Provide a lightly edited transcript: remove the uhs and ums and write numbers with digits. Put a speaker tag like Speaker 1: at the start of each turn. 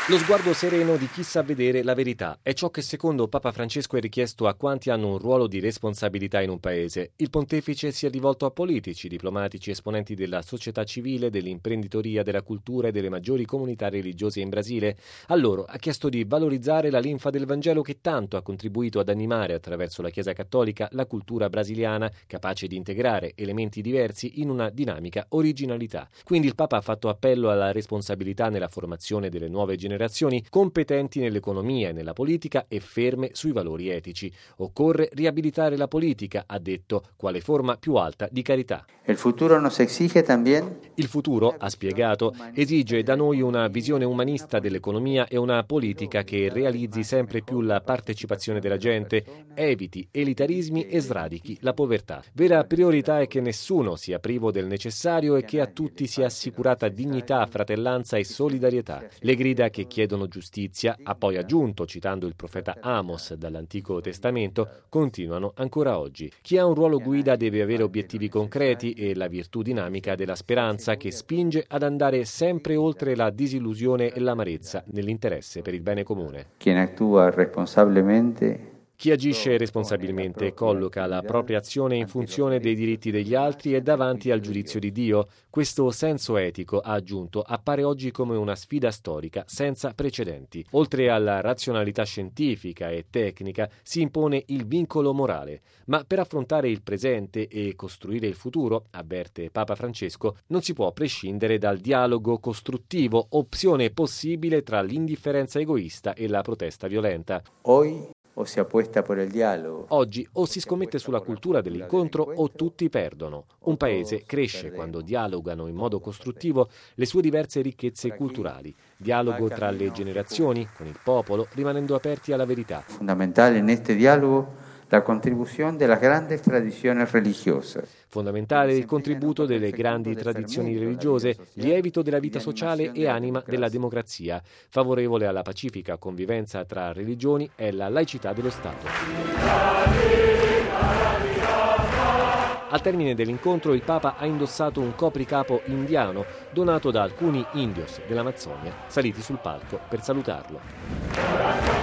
Speaker 1: Lo sguardo sereno di chi sa vedere la verità è ciò che secondo Papa Francesco è richiesto a quanti hanno un ruolo di responsabilità in un paese. Il pontefice si è rivolto a politici, diplomatici, esponenti della società civile, dell'imprenditoria, della cultura e delle maggiori comunità religiose in Brasile. A loro ha chiesto di valorizzare la linfa del Vangelo che tanto ha contribuito ad animare attraverso la Chiesa Cattolica la cultura brasiliana, capace di integrare elementi diversi in una dinamica originalità. Quindi il Papa ha fatto appello alla responsabilità nella formazione delle nuove generazioni competenti nell'economia e nella politica e ferme sui valori etici. Occorre riabilitare la politica, ha detto, quale forma più alta di carità.
Speaker 2: Il futuro nos exige también.
Speaker 1: Il futuro, ha spiegato, esige da noi una visione umanista dell'economia e una politica che realizzi sempre più la partecipazione della gente, eviti elitarismi e sradichi la povertà. Vera priorità è che nessuno sia privo del necessario e che a tutti sia assicurata dignità, fratellanza e solidarietà. Le grida che chiedono giustizia, ha poi aggiunto, citando il profeta Amos dall'Antico Testamento, continuano ancora oggi. Chi ha un ruolo guida deve avere obiettivi concreti e la virtù dinamica della speranza che spinge ad andare sempre oltre la disillusione e l'amarezza nell'interesse per il bene comune.
Speaker 2: Chi actúa responsabilmente.
Speaker 1: Chi agisce responsabilmente colloca la propria azione in funzione dei diritti degli altri e davanti al giudizio di Dio. Questo senso etico, ha aggiunto, appare oggi come una sfida storica senza precedenti. Oltre alla razionalità scientifica e tecnica si impone il vincolo morale. Ma per affrontare il presente e costruire il futuro, avverte Papa Francesco, non si può prescindere dal dialogo costruttivo, opzione possibile tra l'indifferenza egoista e la protesta violenta.
Speaker 2: O si apuesta por el dialogo.
Speaker 1: Oggi o si scommette sulla cultura dell'incontro o tutti perdono. Un paese cresce quando dialogano in modo costruttivo le sue diverse ricchezze culturali. Dialogo tra le generazioni, con il popolo, rimanendo aperti alla verità.
Speaker 2: Fondamentale in este dialogo la contribución de las grandes tradiciones religiosas.
Speaker 1: Fondamentale il contributo delle grandi tradizioni religiose, lievito della vita sociale e anima della democrazia. Favorevole alla pacifica convivenza tra religioni è la laicità dello Stato. Al termine dell'incontro il Papa ha indossato un copricapo indiano donato da alcuni indios dell'Amazzonia saliti sul palco per salutarlo.